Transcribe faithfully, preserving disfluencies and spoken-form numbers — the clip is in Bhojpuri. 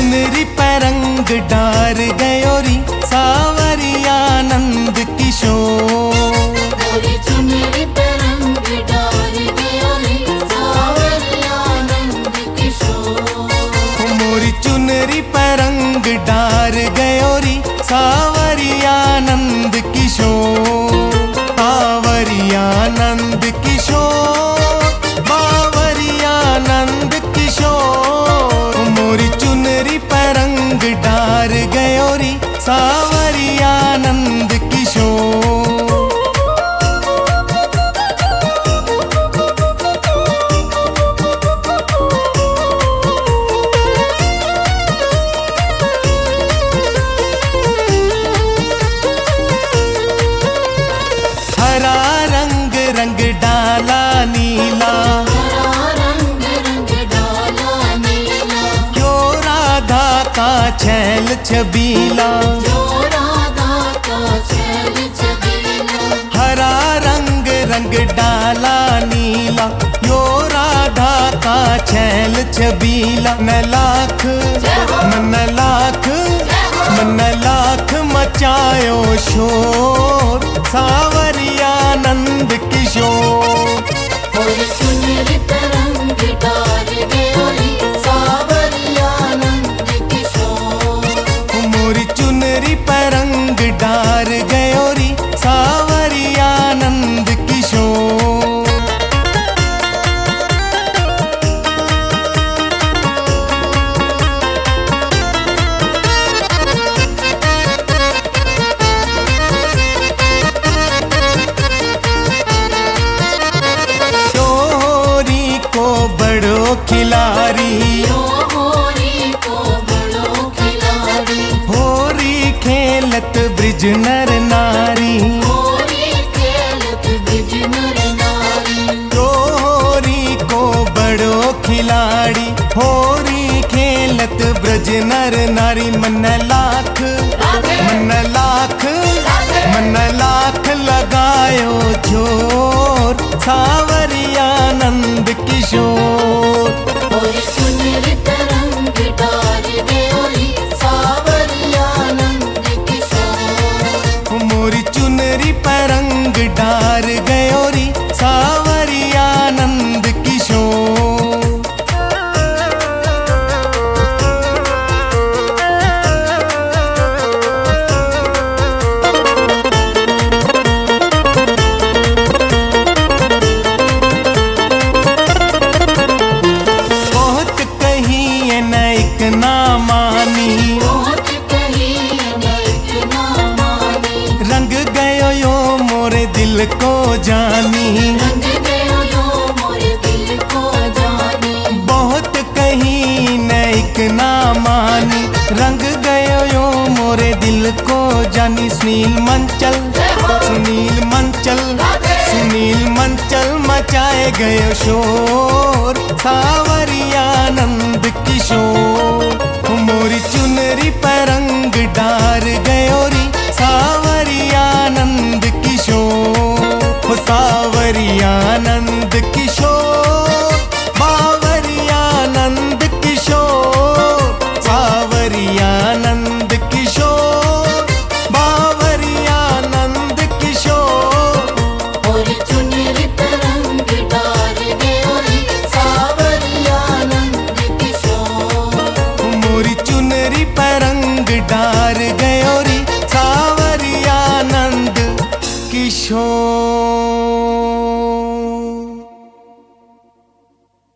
चुनरी पर रंग डार गयो री सावरिया नंद किशोर। मोरी चुनरी पर रंग डार गयो रे सावरिया नंद किशोर। मोरी चुनरी पर रंग डार गयो री सावरिया नंद किशोर। सावरिया नंद किशोर, बावरिया नंद किशोर। मोरी चुनरी पर रंग डार गयो री सावरिया नंद किशोर। हरा रंग रंग डाला नीला, हरा रंग रंग डाला नीला। क्यों राधा का छैल छबीला। जो राधा का छैल छबीला। हरा रंग रंग डाला नीला, यो राधा का छैल छबीला। न लाख मन लाख मन लाख मचायो शोर सावरिया नंद किशोर। मोरी चुनरी पर रंग डार गयो रे सावरिया नंद किशोर। मोरी चुनरी पर रंग डार गयो री सावरिया नंद किशोर। शोरी को बड़ो खिलारी, यो मोरी को बड़ो खिलाड़ी। होरी खेलत ब्रिज नर नारी। मोरी खेलत ब्रिज नर नारी। होरी को बड़ो खिलाड़ी, होरी खेलत ब्रज नर नारी। मन लाख मन लाख मन लाख लगायो जोर सावरिया नंद किशोर। मोरी चुनरी पर रंग डार गयो रे सावरिया नंद किशोर। मोरी चुनरी पर रंग डार गयो री सावरिया नंद किशोर। बहुत कही नैक ना मानी, बहुत कही अनेक ना मानी। रंग गयो यो मोरे दिल को जानी। रंग गयो यो मोरे दिल को जानी। बहुत कही नैक ना मानी, रंग गयो यो मोरे दिल को जानी। सुनील मंचल सुनील मंचल सुनील मंचल मचाए गयो शोर सावरिया नंद